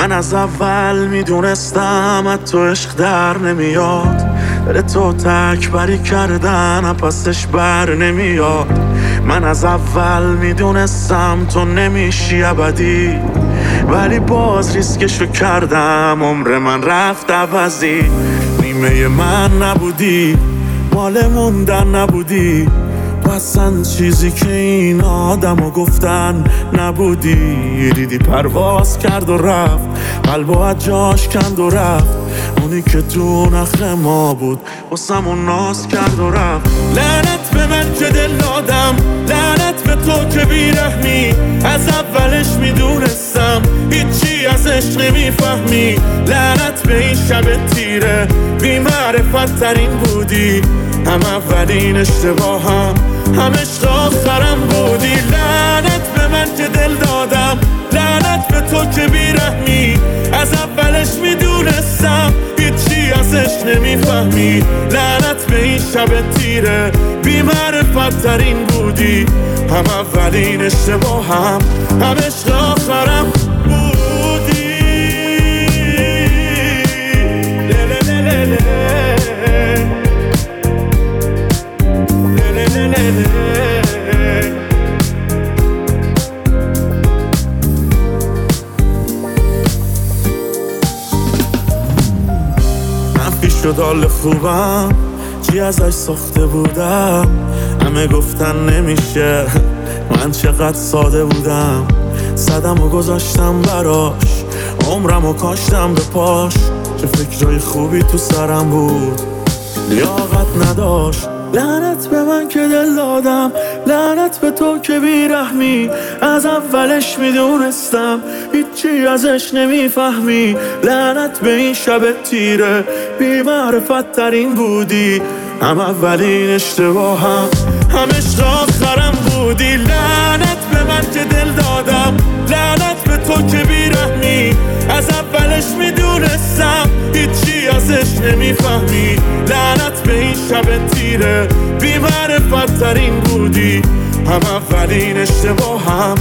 من از اول میدونستم از تو عشق در نمیاد، دل تو تکبری کردن پسش بر نمیاد. من از اول میدونستم تو نمیشی ابدی، ولی باز ریسکشو کردم، عمر من رفت عوضی. نیمه من نبودی، مال موندن نبودی، تو اصلا چیزی که این آدمو گفتن نبودی. دیدی پرواز کرد و رفت، قلبو از جاش کند و رفت، اونی که تو نخ ما بود واسمون ناز کرد و رفت. لعنت به من که دل دادم، لعنت به تو که بیرحمی، از اولش میدونستم هیچی ازش نمیفهمی. لعنت به این شب تیره، بی معرفت ترین بودی، هم اولین اشتباهم هم عشق آخرم بودی. لعنت به من که دل دادم، لعنت به تو که بیرحمی، از اولش میدونستم هیچی ازش نمیفهمی. لعنت به این شب تیره، بی معرفت ترین بودی، هم اولین اشتباهم هم عشق آخرم بودی. منفی شد حال خوبم، چی ازش ساخته بودم، همه گفتن نمیشه، من چقدر ساده بودم. صدم و گذاشتم براش، عمرم و کاشتم به پاش، چه فکرای خوبی تو سرم بود لیاقت نداشت. لعنت به من که دل دادم، لعنت به تو که بیرحمی، از اولش میدونستم هیچی ازش نمیفهمی. لعنت به این شب تیره، بی معرفت ترین بودی، هم اولین اشتباهم هم عشق آخرم بودی. لعنت به من که دل دادم، لعنت به تو که بیرحمی، از اولش میدونستم هیچی ازش نمیفهمی. لعنت به این شب تیره، بی معرفت ترین بودی، هم اولین اشتباهم